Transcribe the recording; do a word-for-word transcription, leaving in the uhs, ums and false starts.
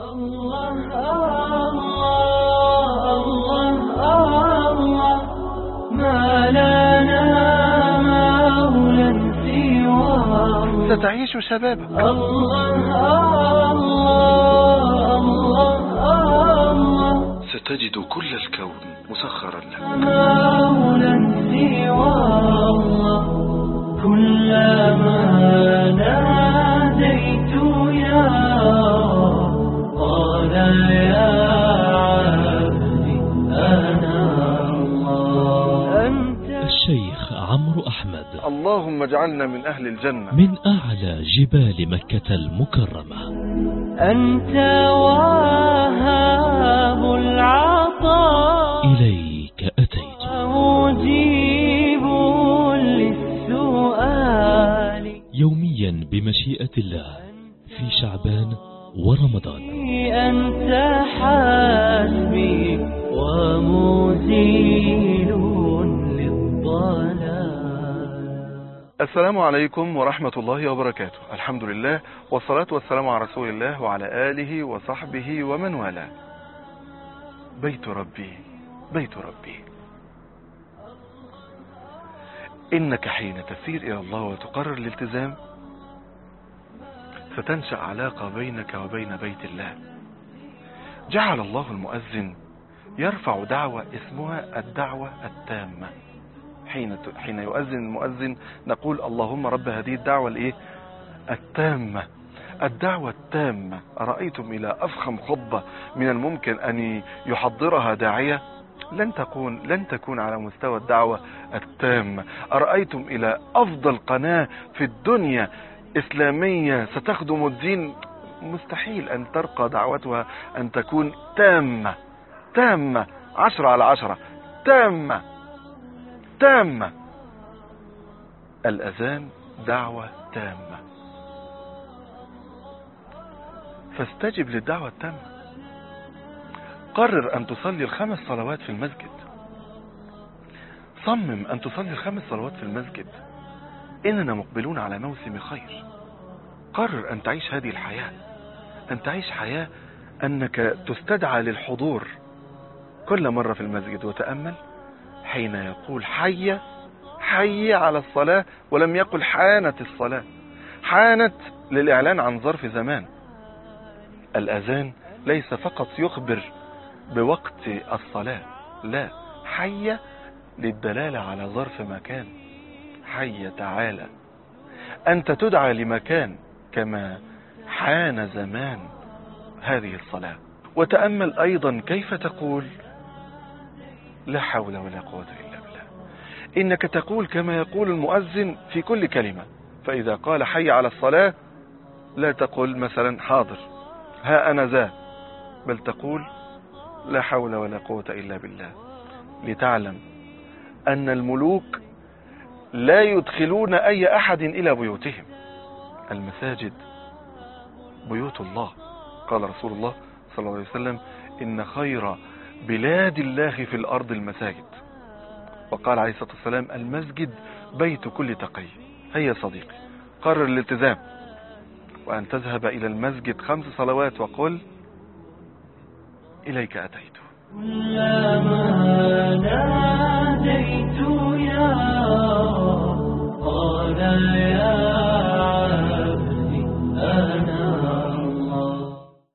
الله الله الله ما لنا مولى سواه. ستعيش شبابك. الله الله الله ستجد كل الكون مسخرا لك. مولى سواه كلما ناديت يا قال يا عبدي أنا الله. أنت الشيخ عمرو أحمد. اللهم اجعلنا من أهل الجنة. من أعلى جبال مكة المكرمة. أنت وهاب العطاء إليك أتيت مجيب للسؤال يوميا بمشيئة الله في شعبان ورمضان. أنت حسبي ومزيل للضلال. السلام عليكم ورحمة الله وبركاته. الحمد لله والصلاة والسلام على رسول الله وعلى آله وصحبه ومن والاه. بيت ربي بيت ربي. إنك حين تسير إلى الله وتقرر الالتزام ستنشأ علاقة بينك وبين بيت الله. جعل الله المؤذن يرفع دعوة اسمها الدعوة التامة. حين حين يؤذن المؤذن نقول اللهم رب هذه الدعوة الايه التامة. الدعوة التامة. أرأيتم إلى أفخم خطبة من الممكن أن يحضرها داعية لن تكون لن تكون على مستوى الدعوة التامة. أرأيتم إلى أفضل قناة في الدنيا إسلامية ستخدم الدين مستحيل أن ترقى دعوتها أن تكون تامة تامة عشرة على عشرة تامة تامة. الأذان دعوة تامة. فاستجب للدعوة التامة. قرر أن تصلي الخمس صلوات في المسجد. صمم أن تصلي الخمس صلوات في المسجد. إننا مقبلون على موسم خير. قرر أن تعيش هذه الحياة، أن تعيش حياة أنك تستدعى للحضور كل مرة في المسجد. وتأمل حين يقول حي حي على الصلاة ولم يقل حانت الصلاة. حانت للإعلان عن ظرف زمان. الأذان ليس فقط يخبر بوقت الصلاة، لا، حي للدلالة على ظرف مكان. حي تعالى. أنت تدعى لمكان كما حان زمان هذه الصلاة. وتأمل أيضا كيف تقول لا حول ولا قوة إلا بالله. إنك تقول كما يقول المؤذن في كل كلمة. فإذا قال حي على الصلاة لا تقول مثلا حاضر ها أنا ذا، بل تقول لا حول ولا قوة إلا بالله. لتعلم أن الملوك لا يدخلون أي أحد إلى بيوتهم. المساجد بيوت الله. قال رسول الله صلى الله عليه وسلم إن خير بلاد الله في الأرض المساجد. وقال عليه الصلاة والسلام المسجد بيت كل تقي. هيا صديقي قرر الالتزام وأن تذهب إلى المسجد خمس صلوات وقل إليك أتيت. كلما ناديت يا قال يا